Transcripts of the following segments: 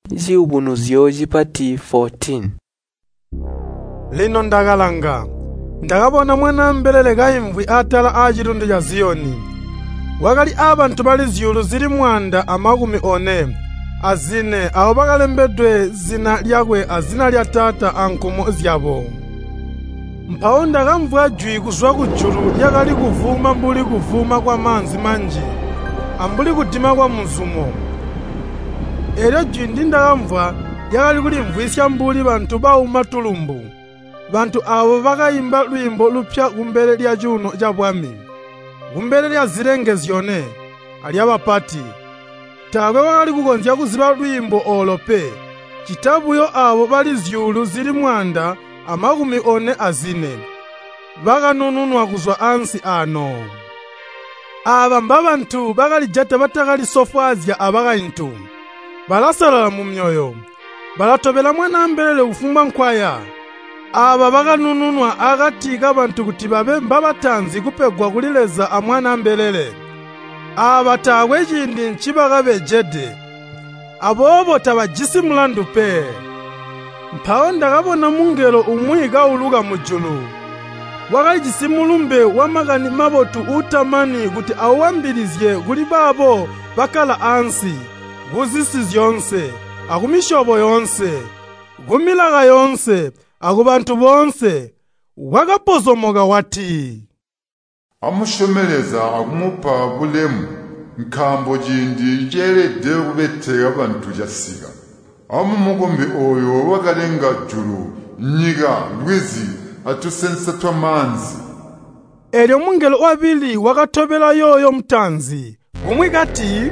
ziubunuzyo jipati 14. Lino ndagalanga ndakabona mwana mbelele kaimvwi atala achitundu cha Ziyoni. Wakali abantu bali ziyulu zili mwanda amakumi one azine awo bakalembedwe zina lyakwe azina lya tata ankumu zyabo. Mphawo ndakamvwa jwi kuzwa kujulu lyakali kuvuma mbuli kuvuma kwa manzi manji ambuli kudima kwa mzumo. Elyo jwi ndi ndakamvwa lyakali kulimvwisya mbuli bantu bauma tulumbu. Bantu abo bakayimba lwimbo lupya kumbele lya chuno cha bwami. Kumbele lya zilenge zyone ali abapati. Takwe wakali kukonzya kuziba lwimbo olope. Chitabuyo abo bali ziyulu zili mwanda amakumi one azine. Bakanununwa kuzwa ansi ano. Aba mbabantu bakalijata batakali sofazya abakayintu. Balasalala mu myoyo. Balatobela mwana mbelele ufumba nkwaya. Aba bakanununwa akatika bantu kuti babe mbabatanzi kupegwa kulileza amwana mbelele. Aba takwe chindi nchibakabe jede. Abobo tabajisi mulandu pe. Mphawo ndakabona mungelo umwi kauluka mujulu. Wakajisi mulumbe wamakani mabotu utamani kuti awambilizye kuli babo bakala ansi. Kuzisi zyonse, akumishobo yonse, kumilaka yonse, akubantu bonse. Wakapozomoka wati amushomeleza akumupa bulemu nkambo jindi jelede kubeteka bantu jasika. Amumukombe oyo wakalenga julu nyiga lwizi atusensa twa manzi. Elyo mungelo wabili wakatobela yoyo mtanzi. Umwi kati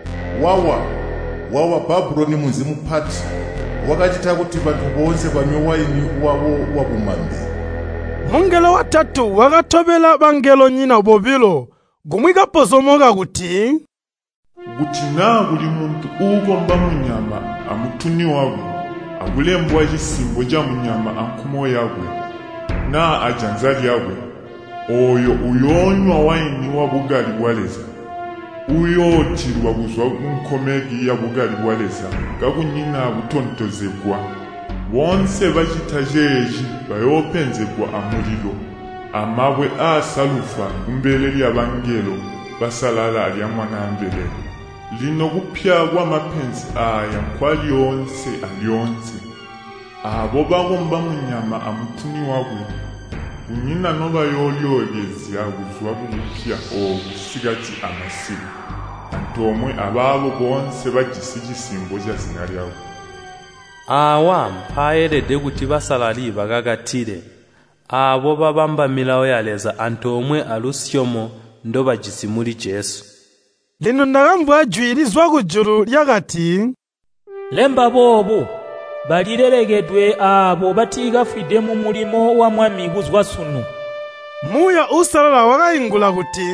wawa Babuloni muzimu pati wakachita kuti bantu bonse banywe waini wabo wabumambe. Mungelo watatu wakatobela bangelo nyina bobilo. Gumwi kapozomoka kuti na kuli muntu ukomba munyama amutuni wagwe agulembwa chisimbo cha munyama ankumo yagwe na ajanzali yagwe oyo uyonywa waini wa bugali bwaleza uyotilwa kuzwa nkomegi ya bugali bwaleza kakunyina butontozebwa bonse bachitajeji bayopenzebwa amulilo amabwe asalufa kumbele lya bangelo basalala alya mwana mbelele. Lino kupya kwa mapenzi aya nkwali yonse alyonse. Abo bagomba munyama amutuni wagwe. Kunyina noba yolyogezya kuzwa kupya okusigati amasibu. Antomwe ababo bonse bajisi chisimbo cha zina lyawo. Awa mpayelede kuti basalali bakakatire. Abo babamba milawo yaleza antomwe alusyomo ndo bajisimuli Jesu. Lino ndakamvwa jwi lizwa kujulu lyakati lemba bobo balilelegedwe abo batigafide mu mulimo wa mwami kuzwa sunu. Muya usalala wakayingula kuti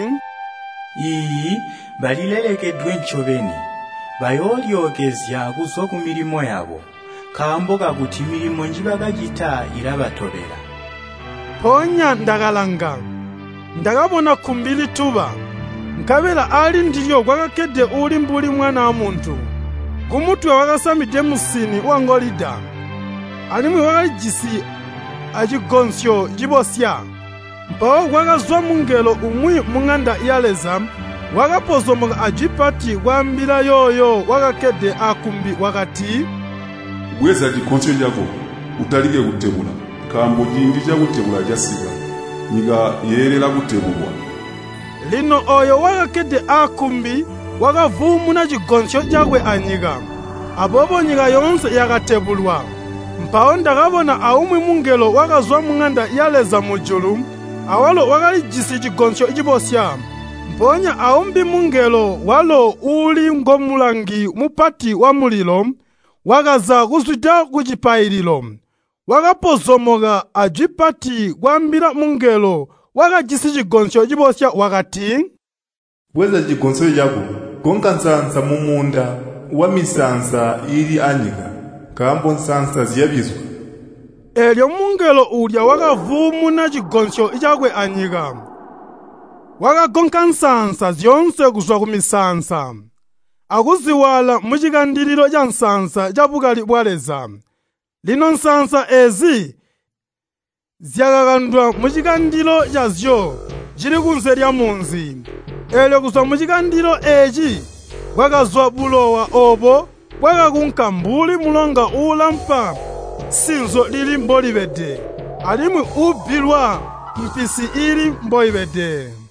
balilelegedwe nchobeni bayolyogezya kuzwa ku milimo yabo kamboka kuti milimo njibakajita irabatobera. Ponya ndakalanga ndakabona kumbili tuba nkabela ali ndiyo kwakakede uli mbuli mwana wa muntu. Kumutwe wakasamide musini wangolida alimwe wakajisi achigonsyo jibosya. Mpawo kwakazwa mungelo umwi munganda iyaleza wakapozomoka ajipati kwambila yoyo wakakede akumbi wakati bweza chigonsyo jako utalike kutebula kambo jindi cha kutebula jasika nyiga yerera kutebulwa. Lino oyo wakakede akumbi wakavumu na chigonsyo jakwe anyiga. Abobo nyiga yonse yakatebulwa. Mpawo ndakabona aumwi mungelo wakazwa munganda iyaleza mujulu awalo wakalijisi chigonsyo chibosya. Mponya aumbi mungelo walo uli ngomulangi mupati wa mulilo wakaza kuzwita kuchipayililo. Wakapozomoka ajipati kwambira mungelo wakajisi chigonsyo chibosya wakati bweza chigonsyo chako gonka nsansa mumunda wa misansa ili anyika kambo nsansa ziyabizwa. Elyo mungelo ulya wakavumu na chigonsyo chakwe anyika wakagonka nsansa zyonse kuzwa kumisansa. akuziwala muchikandiliro cha nsansa cha bukali bwaleza. Lino nsansa ezi zyakakandwa muchikandilo chazyo chili kunse lya munzi. Elyo kuswa muchikandilo eci bwakazwa bulowa opo bwakakunka mbuli mulonga ulampa sinzo lili mbolibede alimwe ubilwa mpisi ili mboibede.